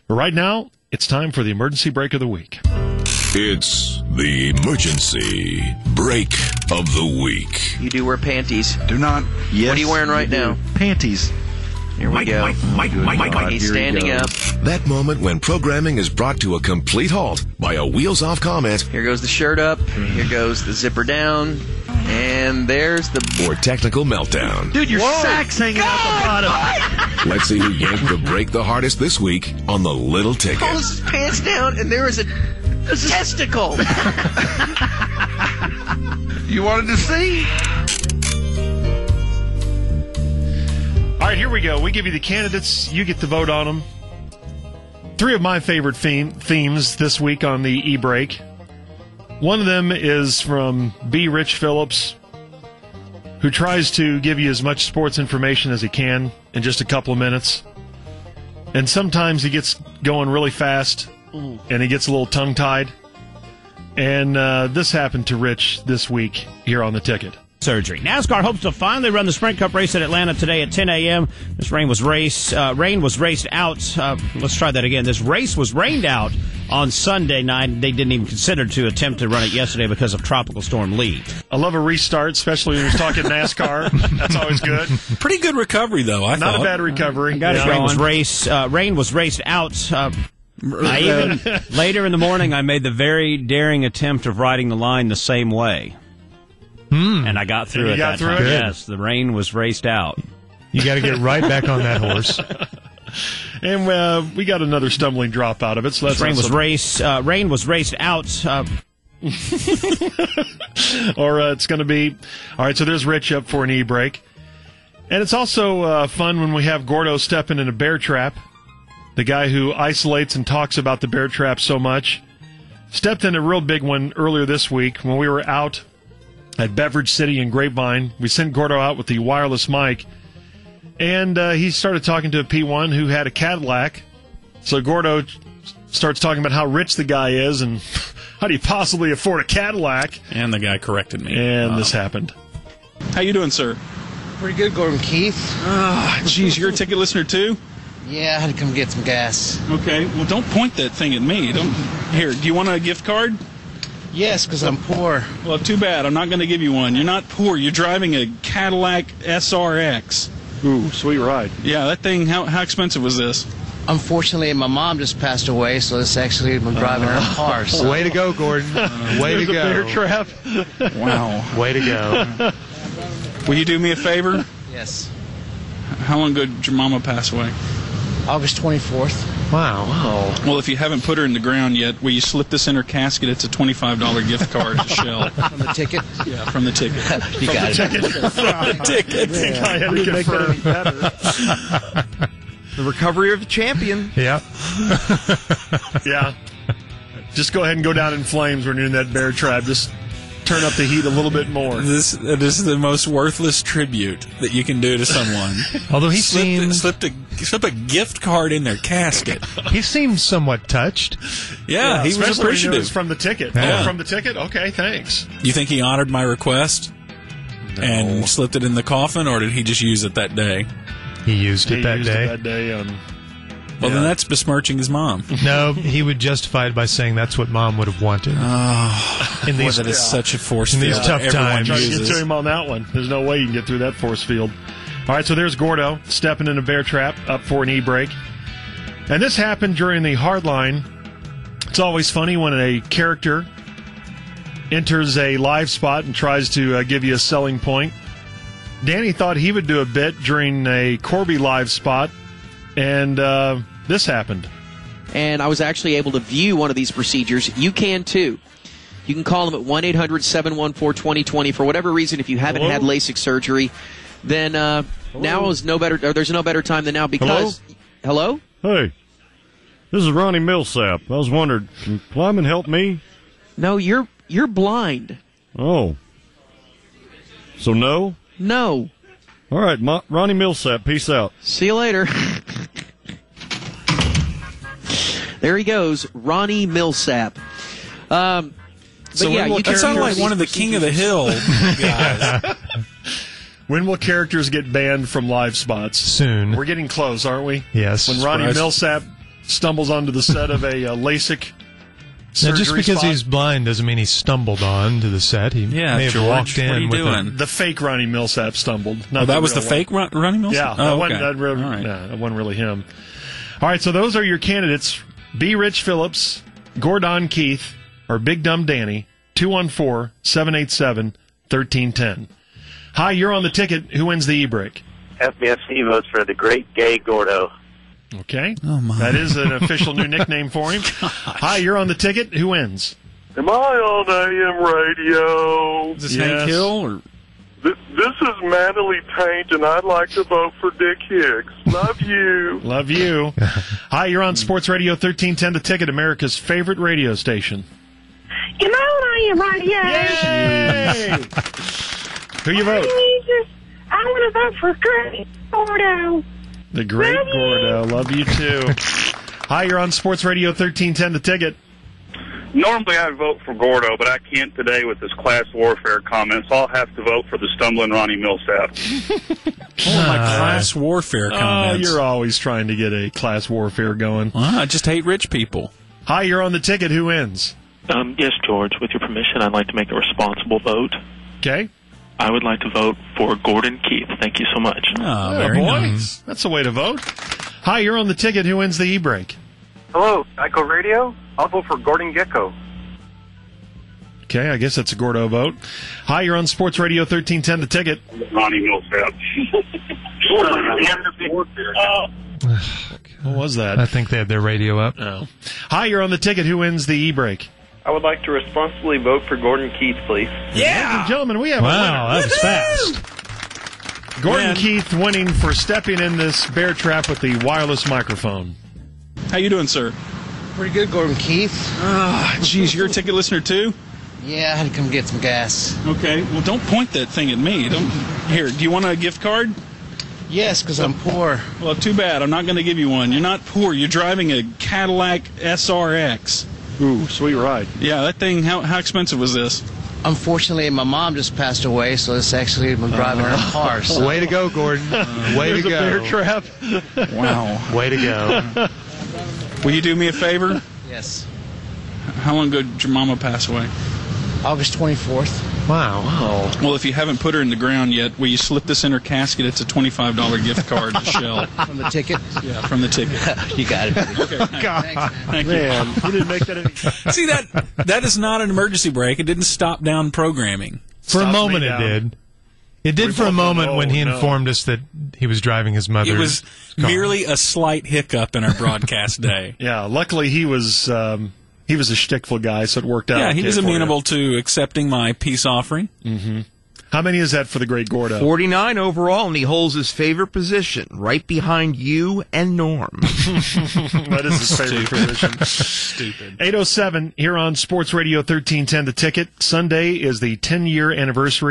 But right now, it's time for the emergency break of the week. It's the emergency break of the week. You do wear panties. Do not. Yes. What are you wearing right now? Panties. Here we go. He's standing up. That moment when programming is brought to a complete halt by a wheels-off comment. Here goes the shirt up. Here goes the zipper down. And there's the... Or technical meltdown. Dude, your sack's hanging out the bottom. Let's see who yanked the break the hardest this week on the Little Ticket. Pulls his pants down, and there is a testicle. You wanted to see? All right, here we go. We give you the candidates. You get to vote on them. 3 of my favorite themes this week on the e-break. One of them is from B. Rich Phillips, who tries to give you as much sports information as he can in just a couple of minutes. And sometimes he gets going really fast, and he gets a little tongue-tied. And this happened to Rich this week here on The Ticket. Surgery. NASCAR hopes to finally run the Sprint Cup race at Atlanta today at 10 a.m. This rain was raced out. Let's try that again. This race was rained out on Sunday night. They didn't even consider to attempt to run it yesterday because of Tropical Storm Lee. I love a restart, especially when you're talking NASCAR. That's always good. Pretty good recovery, though, I thought. Not a bad recovery. Rain was raced out. Later in the morning, I made the very daring attempt of riding the line the same way. And I got through it that time. Yes, the rain was raced out. You got to get right back on that horse. And we got another stumbling drop out of it. So rain was raced out. Or it's going to be... All right, so there's Rich up for an e-break. And it's also fun when we have Gordo stepping in a bear trap. The guy who isolates and talks about the bear trap so much. Stepped in a real big one earlier this week when we were out at Beverage City in Grapevine. We sent Gordo out with the wireless mic, and he started talking to a P1 who had a Cadillac. So Gordo starts talking about how rich the guy is and how do you possibly afford a Cadillac. And the guy corrected me. And this happened. How you doing, sir? Pretty good, Gordon Keith. Geez, you're a ticket listener too? Yeah, I had to come get some gas. Okay, well, don't point that thing at me. Here, do you want a gift card? Yes, because I'm poor. Well, too bad. I'm not going to give you one. You're not poor. You're driving a Cadillac SRX. Ooh, sweet ride. Yeah, that thing, how expensive was this? Unfortunately, my mom just passed away, so it's actually I'm driving her car. So. Way to go, Gordon. Way to go. Bear trap. Wow. Way to go. Will you do me a favor? Yes. How long ago did your mama pass away? August 24th. Wow. Well, if you haven't put her in the ground yet, will you slip this in her casket? It's a $25 gift card to Shell. From the ticket? Yeah, from the ticket. You got it. From the ticket. I think I had to confirm. The recovery of the champion. Yeah. Yeah. Just go ahead and go down in flames when you're in that bear trap. Just turn up the heat a little bit more. This is the most worthless tribute that you can do to someone. Although he slipped a gift card in their casket. He seemed somewhat touched. Yeah, he was appreciative. It was from the ticket. Yeah. Oh, from the ticket? Okay, thanks. You think he honored my request and slipped it in the coffin, or did he just use it that day? He used it that day. Well, then that's besmirching his mom. No, he would justify it by saying that's what mom would have wanted. In these, that is such a force in field. These tough times. Try to get to him on that one. There's no way you can get through that force field. All right, so there's Gordo stepping in a bear trap up for an e-break. And this happened during the Hardline. It's always funny when a character enters a live spot and tries to give you a selling point. Danny thought he would do a bit during a Corby live spot, and this happened. And I was actually able to view one of these procedures. You can, too. You can call them at 1-800-714-2020. For whatever reason, if you haven't had LASIK surgery, then now is no better. Or there's no better time than now because... Hello? Hey, this is Ronnie Millsap. I was wondering, can Lyman help me? No, you're blind. Oh. So no? No. All right, Ronnie Millsap, peace out. See you later. There he goes, Ronnie Millsap. So yeah, that sounded like one of the King of the Hill guys. When will characters get banned from live spots? Soon. We're getting close, aren't we? Yes. When Ronnie Millsap stumbles onto the set of a LASIK Now, just surgery because spot. he's blind doesn't mean he stumbled on to the set. He may have George, walked in what are you with doing? The fake Ronnie Millsap stumbled. Not Oh, that was real the one. fake Ronnie Mills? Yeah, oh, that, okay. that wasn't really him. All right, so those are your candidates. B. Rich Phillips, Gordon Keith, or Big Dumb Danny, 214-787-1310. Hi, you're on the ticket. Who wins the e-break? FBFC votes for the great gay Gordo. Okay. Oh, my. That is an official new nickname for him. Hi, you're on the ticket. Who wins? Am I on AM radio? Is this Yes. Hank Hill? Or? This is Manly Taint, and I'd like to vote for Dick Hicks. Love you. Love you. Hi, you're on Sports Radio 1310, the ticket, America's favorite radio station. Am I on AM radio? Yay! Who you vote? I want to vote for Great Gordo. The great Love you. Gordo. Love you, too. Hi, you're on Sports Radio 1310, the ticket. Normally I'd vote for Gordo, but I can't today with his class warfare comments. I'll have to vote for the stumbling Ronnie Millsap. My class warfare comments. Oh, you're always trying to get a class warfare going. Well, I just hate rich people. Hi, you're on the ticket. Who wins? Yes, George. With your permission, I'd like to make a responsible vote. Okay. I would like to vote for Gordon Keith. Thank you so much. Oh, Oh, very boy. nice. That's the way to vote. Hi, you're on the ticket. Who wins the e-break? Hello, Echo Radio. I'll vote for Gordon Gecko. Okay, I guess that's a Gordo vote. Hi, you're on Sports Radio 1310, the ticket. Ronnie Millsap. What was that? I think they had their radio up. Oh. Hi, you're on the ticket. Who wins the e-break? I would like to responsibly vote for Gordon Keith, please. Ladies and gentlemen, we have Wow, a that was fast. winner. Gordon Keith winning for stepping in this bear trap with the wireless microphone. How you doing, sir? Pretty good, Gordon Keith. Geez, you're a ticket listener too? Yeah, I had to come get some gas. Okay. Well, don't point that thing at me. Don't. Here, do you want a gift card? Yes, because I'm poor. Well, too bad. I'm not going to give you one. You're not poor. You're driving a Cadillac SRX. Ooh, sweet ride. Yeah, that thing. How expensive was this? Unfortunately, my mom just passed away, so it's actually I'm driving her car. So. Way to go, Gordon. Way to There's a bear go. trap. Wow. Way to go. Will you do me a favor? Yes. How long ago did your mama pass away? August 24th. Wow. Well, if you haven't put her in the ground yet, will you slip this in her casket? It's a $25 gift card to Shell. From the ticket? Yeah, from the ticket. You got it. Okay. God. Thank Man, you didn't make that any... See, that is not an emergency brake. It didn't stop down programming. For a Stopped moment, me it down. did. It did for a both moment went, when he "Oh, no." informed us that he was driving his mother's It was car. merely a slight hiccup in our broadcast day. Yeah, luckily he was a shtickful guy, so it worked out. Yeah, he okay was for you. amenable to accepting my peace offering. Mm-hmm. How many is that for the great Gordo? 49 overall, and he holds his favorite position, right behind you and Norm. That is his favorite position. Stupid. 8:07 here on Sports Radio 1310, The Ticket. Sunday is the 10-year anniversary